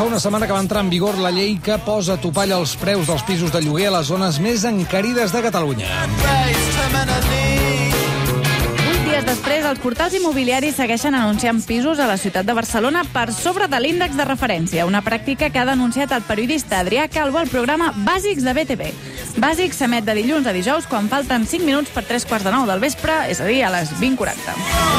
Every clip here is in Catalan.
una setmana que va entrar en vigor la llei que posa topall als preus dels pisos de lloguer a les zones més encarides de Catalunya. 8 dies després, els portals immobiliaris segueixen anunciant pisos a la ciutat de Barcelona per sobre de l'índex de referència, una pràctica que ha denunciat el periodista Adrià Calvo al programa Bàsics de BTV. Bàsics s'emet de dilluns a dijous quan falten 5 minuts per 3:45 del vespre, és a dir, a les 20:40.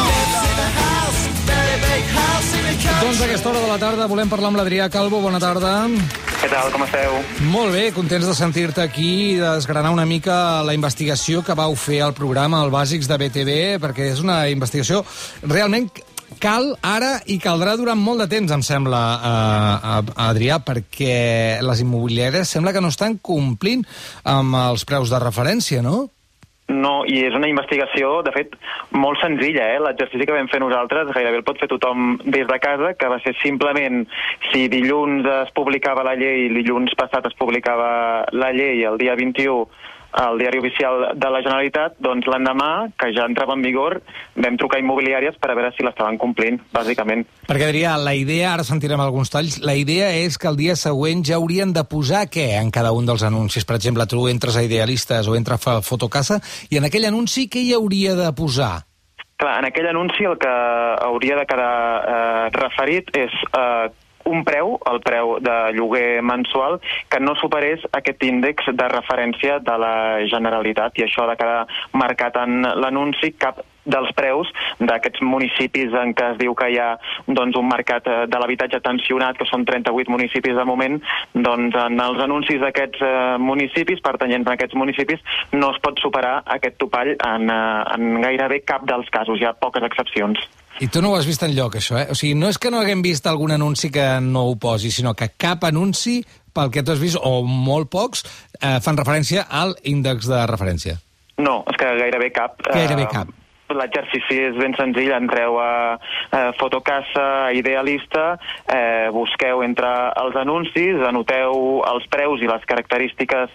Doncs a aquesta hora de la tarda volem parlar amb l'Adrià Calvo. Bona tarda. Què tal, com esteu? Molt bé, contents de sentir-te aquí i de desgranar una mica la investigació que vau fer al programa, el Bàsics de BTV, perquè és una investigació realment cal ara i caldrà durant molt de temps, em sembla, Adrià, perquè les immobiliàries sembla que no estan complint amb els preus de referència, no? No, i és una investigació, de fet, molt senzilla, L'exercici que vam fer nosaltres gairebé el pot fer tothom des de casa, que va ser simplement, si dilluns es publicava la llei, dilluns passat es publicava la llei, el dia 21, al Diari Oficial de la Generalitat, doncs l'endemà, que ja entrava en vigor, vam trucar a immobiliàries per a veure si l'estaven complint, bàsicament. Perquè, Adrià, la idea, ara sentirem alguns talls, la idea és que el dia següent ja haurien de posar què en cada un dels anuncis. Per exemple, tu entres a Idealistes o entres a Fotocasa, i en aquell anunci què hi hauria de posar? Clar, en aquell anunci el que hauria de quedar referit és un preu, el preu de lloguer mensual, que no superés aquest índex de referència de la Generalitat, i això ha de quedar marcat en l'anunci. Cap dels preus d'aquests municipis en què es diu que hi ha doncs, un mercat de l'habitatge tensionat, que són 38 municipis de moment, doncs en els anuncis d'aquests municipis, pertanyents a aquests municipis, no es pot superar aquest topall en gairebé cap dels casos, hi ha poques excepcions. I tu no ho has vist enlloc, això, O sigui, no és que no haguem vist algun anunci que no ho posi, sinó que cap anunci, pel que tu has vist, o molt pocs, fan referència al índex de referència. No, és que gairebé cap. Gairebé cap. L'exercici és ben senzill, entreu a Fotocasa, a Idealista, busqueu entre els anuncis, anoteu els preus i les característiques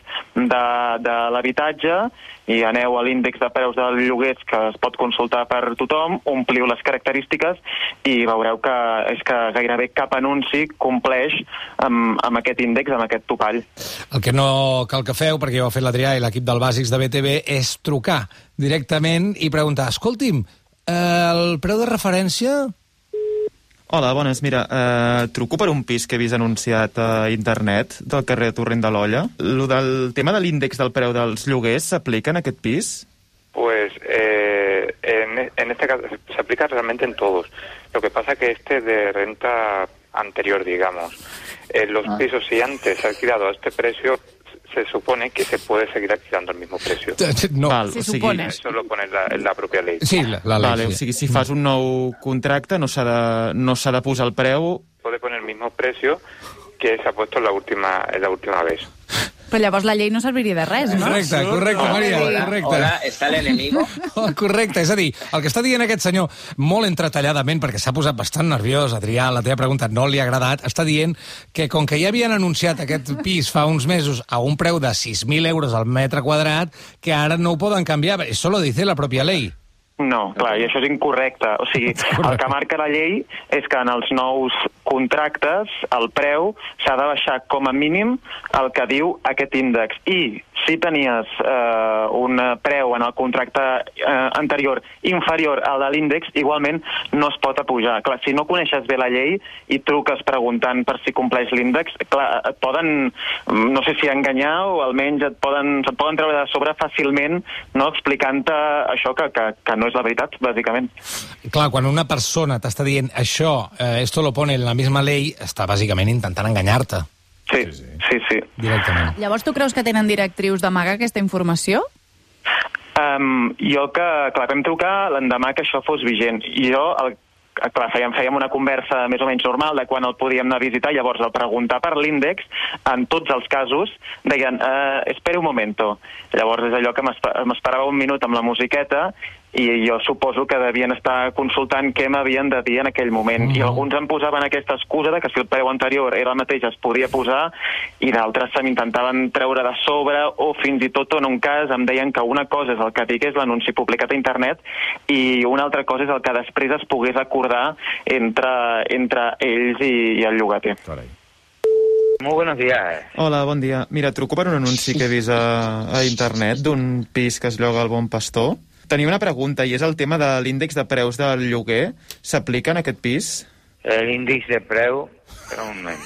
de l'habitatge i aneu a l'índex de preus dels lloguers que es pot consultar per tothom, ompliu les característiques i veureu que és que gairebé cap anunci compleix amb aquest índex, amb aquest topall. El que no cal que feu, perquè ho ha fet l'Adrià i l'equip del Bàsics de BTV, és trucar directament i preguntar, escolti'm, el preu de referència... Hola, bones. Mira, truco per un pis que he vist anunciat a internet del carrer Torrent de l'Olla. Lo del tema de l'índex del preu dels lloguers s'aplica en aquest pis? Pues en este caso se aplica realmente en todos. Lo que pasa que este de renta anterior, digamos. Los pisos, si antes se ha alquilado a este precio, se supone que se puede seguir alquilando al mismo precio. No. Val, Se o sigui, supone. Eso lo pone la propia ley. Sí, la ley. Vale, Sí. o sigui, si fas un nou contracte no s'ha de posar el preu... Puede poner el mismo precio que se ha puesto en la última vez. Però llavors la llei no serviria de res, no? Correcte, Maria, correcte. Hola, ¿está el enemigo? Correcte, és a dir, el que està dient aquest senyor, molt entretalladament, perquè s'ha posat bastant nerviós, Adrià, la teva pregunta no li ha agradat, està dient que com que ja havien anunciat aquest pis fa uns mesos a un preu de 6.000 euros al metre quadrat, que ara no ho poden canviar. Eso lo dice la propia ley. No, clar, i això és incorrecte. O sigui, el que marca la llei és que en els nous contractes el preu s'ha de baixar com a mínim el que diu aquest índex. I si tenies un preu en el contracte anterior inferior al de l'índex, igualment no es pot apujar. Clar, si no coneixes bé la llei i truques preguntant per si compleix l'índex, clar, et poden, no sé si enganyar o almenys se't poden treure de sobre fàcilment, no, explicant-te això que no és la veritat, bàsicament. Clar, quan una persona t'està dient això, esto lo pone en la misma ley, està bàsicament intentant enganyar-te. Sí. Directament. Llavors tu creus que tenen directrius d'amagar aquesta informació? Jo clar, vam trucar l'endemà que això fos vigent. I jo, clar, fèiem una conversa més o menys normal de quan el podíem anar a visitar, llavors al preguntar per l'índex, en tots els casos, deien, espera un momento. Llavors és allò que m'esperava un minut amb la musiqueta i jo suposo que devien estar consultant què m'havien de dir en aquell moment. I alguns em posaven aquesta excusa de que si el preu anterior era el mateix es podia posar i d'altres se m'intentaven treure de sobre o fins i tot en un cas em deien que una cosa és el que digués l'anunci publicat a internet i una altra cosa és el que després es pogués acordar entre ells i el llogater. Carai. Muy buenos días. Hola, bon dia. Mira, truco per un anunci que he vist a internet d'un pis que es lloga al Bon Pastor. Tenia una pregunta, i és el tema de l'índex de preus del lloguer. S'aplica en aquest pis? L'índex de preu... Un moment.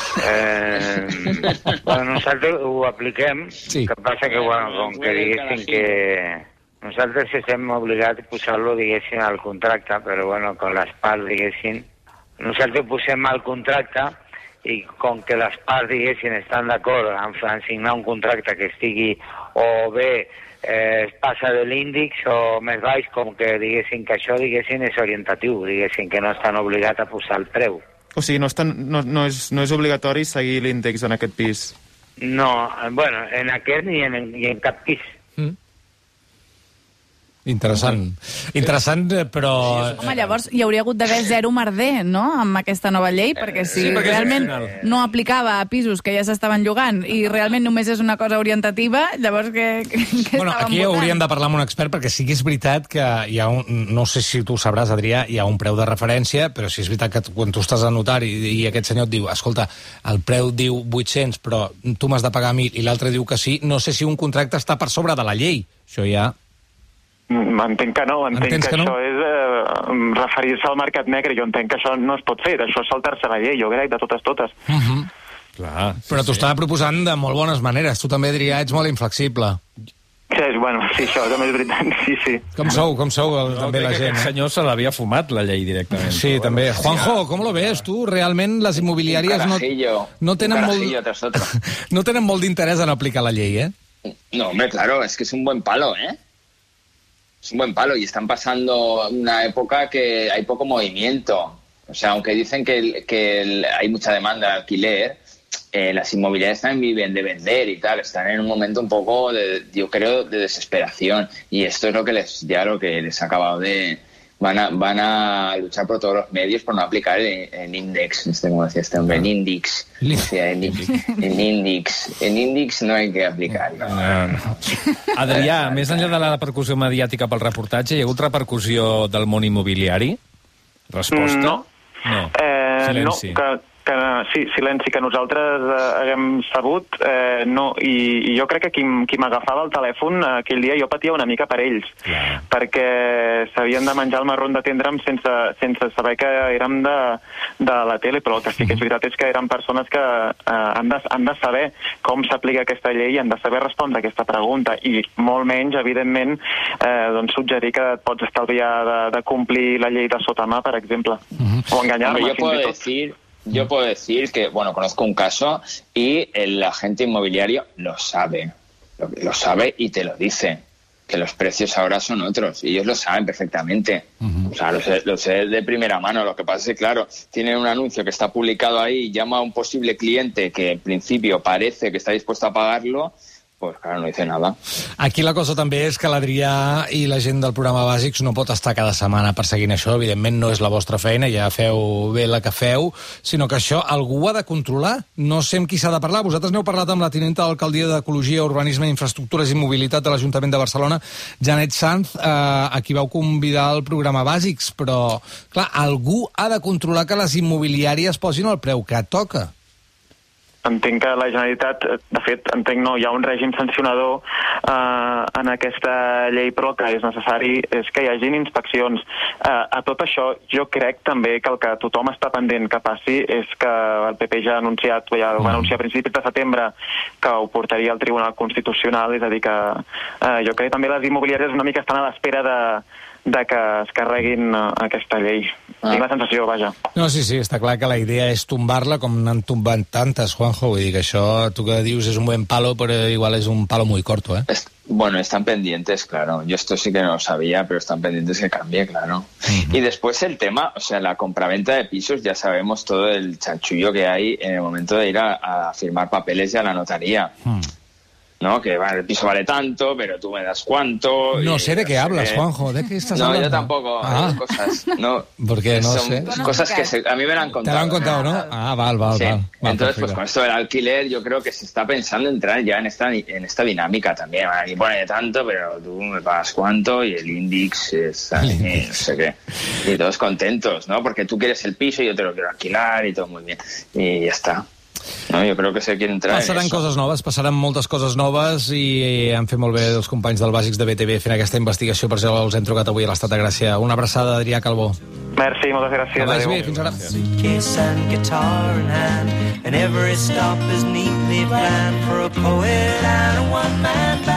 Bueno, nosaltres ho apliquem, sí. Que passa que, bueno, com que diguéssim que... Nosaltres estem obligats a posar-lo, diguéssim, al contracte, però, bueno, con les parts, diguéssim... Nosaltres posem al contracte i com que les parts, diguéssim, estan d'acord en signar un contracte que estigui o bé es passa de l'índex o més baix, com que diguéssim que això, diguéssim, és orientatiu, diguéssim, que no estan obligats a posar el preu. O sigui, no és obligatori seguir l'índex en aquest pis? No, bueno, en aquest ni en cap pis. Interessant. Interessant, però... Home, llavors hi hauria hagut d'haver zero merder, no?, amb aquesta nova llei, perquè si realment no aplicava a pisos que ja s'estaven llogant i realment només és una cosa orientativa, llavors què bueno, aquí hauríem de parlar amb un expert, perquè sí que és veritat que hi ha un... No sé si tu sabràs, Adrià, hi ha un preu de referència, però sí és veritat que quan tu estàs a notari i aquest senyor et diu, escolta, el preu diu 800, però tu m'has de pagar 1.000, i l'altre diu que sí, no sé si un contracte està per sobre de la llei. Això ja... Entenc que no, entenc que això és referir-se al mercat negre. Jo entenc que això no es pot fer, això és saltar-se la llei, jo crec, de totes. Clar, però t'ho estava proposant de molt bones maneres. Tu també, Adrià, ets molt inflexible. Sí, bueno, sí, això també és veritat, sí. Com sou també la gent? El senyor se l'havia fumat, la llei, directament. Sí, també. Juanjo, com lo ves, tu? Realment les immobiliàries no tenen molt d'interès en aplicar la llei, ¿eh? No, hombre, claro, es que es un buen palo, ¿eh? Es un buen palo y están pasando una época que hay poco movimiento. O sea, aunque dicen que hay mucha demanda de alquiler, las inmobiliarias también viven de vender y tal. Están en un momento un poco, yo creo, de desesperación. Y esto es lo que les ha acabado de... Van a luchar por todos los medios por no aplicar el índex, como decía este hombre, el índex. En índex no hay que aplicar. Adrià, més enllà de la repercussió mediàtica pel reportatge, hi ha hagut repercussió del món immobiliari? Resposta? No. Silenci. Silenci, que nosaltres haguem sabut, no, i jo crec que qui m'agafava el telèfon aquell dia jo patia una mica per ells, perquè s'havien de menjar el marrón de tindre'm sense saber que érem de la tele, però el que sí que és veritat és que eren persones que han de saber com s'aplica aquesta llei i han de saber respondre a aquesta pregunta, i molt menys, evidentment, doncs suggerir que et pots estalviar de complir la llei de sotamà, per exemple, o enganyar-me fins i tot. Yo puedo decir que, bueno, conozco un caso y el agente inmobiliario lo sabe y te lo dice, que los precios ahora son otros, y ellos lo saben perfectamente. O sea, lo sé de primera mano. Lo que pasa es que, claro, tienen un anuncio que está publicado ahí, llama a un posible cliente que en principio parece que está dispuesto a pagarlo, pues claro, no dice nada. Aquí la cosa també és que l'Adrià i la gent del programa Bàsics no pot estar cada setmana perseguint això. Evidentment no és la vostra feina, ja feu bé la que feu, sinó que això algú ho ha de controlar. No sé amb qui s'ha de parlar. Vosaltres n'heu parlat amb la tinenta d'Alcaldia d'Ecologia, Urbanisme, Infraestructures i Mobilitat de l'Ajuntament de Barcelona, Janet Sanz, a qui vau convidar al programa Bàsics, però, clar, algú ha de controlar que les immobiliàries posin el preu que toca. Entenc que la Generalitat, de fet, hi ha un règim sancionador en aquesta llei, però el que és necessari és que hi hagin inspeccions. A tot això, jo crec també que el que tothom està pendent que passi és que el PP ja va anunciar a principis de setembre que ho portaria al Tribunal Constitucional, és a dir, que jo crec que també les immobiliàries una mica estan a l'espera de que es carreguin aquesta llei. Tinc la sensació, vaja. No, sí, està clar que la idea és tombar-la, com n'han tombat tantes, Juanjo. Vull dir que això, tu que dius, és un buen palo, però igual és un palo muy corto, ¿eh? Bueno, están pendientes, claro. Yo esto sí que no lo sabía, pero están pendientes que cambie, claro. Y después el tema, o sea, la compraventa de pisos, ya sabemos todo el chanchullo que hay en el momento de ir a firmar papeles y a la notaría. ¿No? Que el piso vale tanto, pero tú me das cuánto. No sé de qué hablas, Juanjo. ¿De qué estás hablando? No, yo tampoco. Cosas. No, porque no son sé. Cosas que a mí me la han contado. Te lo han contado, ¿no? Vale. Sí. Entonces, pues con esto del alquiler, yo creo que se está pensando entrar ya en esta dinámica también. Aquí pone tanto, pero tú me pagas cuánto y el índice es no sé qué. Y todos contentos, ¿no? Porque tú quieres el piso y yo te lo quiero alquilar y todo muy bien. Y ya está. No, jo crec que se quieren entrar Passaran coses noves, passaran moltes coses noves i han fet molt bé els companys del Bàsics de BTV fent aquesta investigació, per això els hem trucat avui a l'Estat de Gràcia. Una abraçada, Adrià Calbó. Merci, moltes gràcies. Que vagi bé, fins ara. Suitcase and guitar in hand, and every stop is neatly planned for a poet and a one-man band.